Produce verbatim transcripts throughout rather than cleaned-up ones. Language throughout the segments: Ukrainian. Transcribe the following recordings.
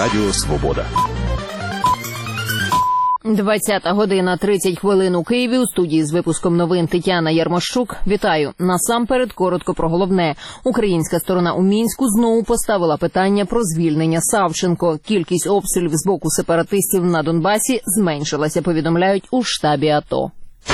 Радіо Свобода. двадцята година тридцять хвилин у Києві. У студії з випуском новин Тетяна Ярмощук. Вітаю. Насамперед коротко про головне. Українська сторона у Мінську знову поставила питання про звільнення Савченко. Кількість обстрілів з боку сепаратистів на Донбасі зменшилася, повідомляють у штабі АТО.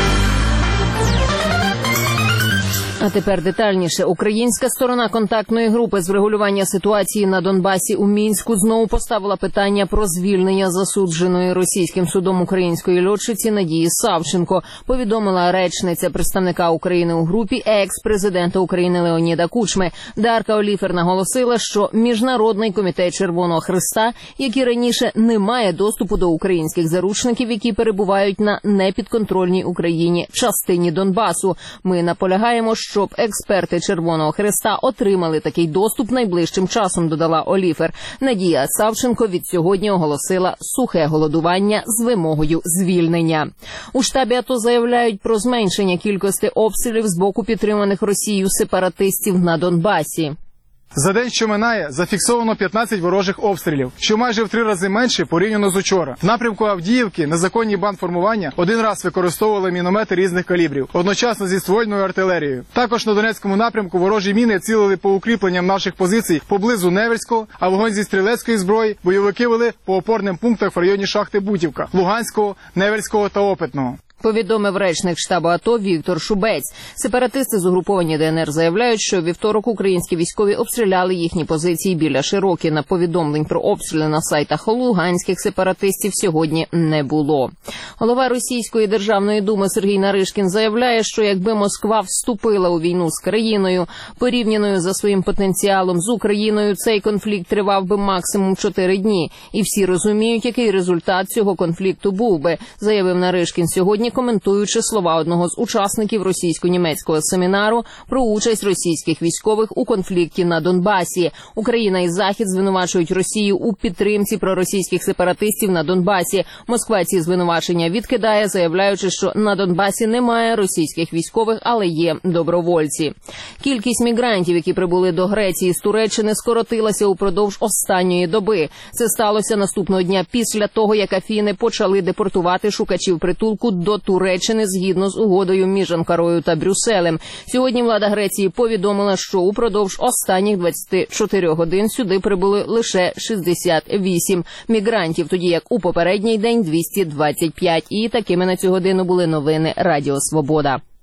А тепер детальніше. Українська сторона контактної групи з врегулювання ситуації на Донбасі у Мінську знову поставила питання про звільнення засудженої російським судом української льотчиці Надії Савченко, повідомила речниця представника України у групі екс-президента України Леоніда Кучми. Дарка Оліфер наголосила, що Міжнародний комітет Червоного Хреста, який раніше не має доступу до українських заручників, які перебувають на непідконтрольній Україні частині Донбасу. Ми наполягаємо, щоб експерти Червоного Хреста отримали такий доступ найближчим часом, додала Оліфер. Надія Савченко від сьогодні оголосила сухе голодування з вимогою звільнення. У штабі АТО заявляють про зменшення кількості обстрілів з боку підтриманих Росією сепаратистів на Донбасі. За день, що минає, зафіксовано п'ятнадцять ворожих обстрілів, що майже в три рази менше порівняно з учора. В напрямку Авдіївки незаконні бандформування один раз використовували міномети різних калібрів, одночасно зі ствольною артилерією. Також на Донецькому напрямку ворожі міни цілили по укріпленням наших позицій поблизу Невельського, а вогонь зі стрілецької зброї бойовики вели по опорним пунктах в районі шахти Бутівка, Луганського, Невельського та Опитного. Повідомив речник штабу АТО Віктор Шубець. Сепаратисти з угруповання ДНР заявляють, що вівторок українські військові обстріляли їхні позиції біля Широкіна. Повідомлень про обстріли на сайтах луганських сепаратистів сьогодні не було. Голова Російської Державної Думи Сергій Наришкін заявляє, що якби Москва вступила у війну з країною, порівняною за своїм потенціалом з Україною, цей конфлікт тривав би максимум чотири дні. І всі розуміють, який результат цього конфлікту був би, заявив Наришкін сьогодні, коментуючи слова одного з учасників російсько-німецького семінару про участь російських військових у конфлікті на Донбасі. Україна і Захід звинувачують Росію у підтримці проросійських сепаратистів на Донбасі. Москва ці звинувачення відкидає, заявляючи, що на Донбасі немає російських військових, але є добровольці. Кількість мігрантів, які прибули до Греції з Туреччини, скоротилася упродовж останньої доби. Це сталося наступного дня після того, як Афіни почали депортувати шукачів притулку до Туреччини згідно з угодою між Анкарою та Брюсселем. Сьогодні влада Греції повідомила, що упродовж останніх двадцяти чотирьох годин сюди прибули лише шістдесят вісім мігрантів, тоді як у попередній день двісті двадцять п'ять. І такими на цю годину були новини Радіо Свобода.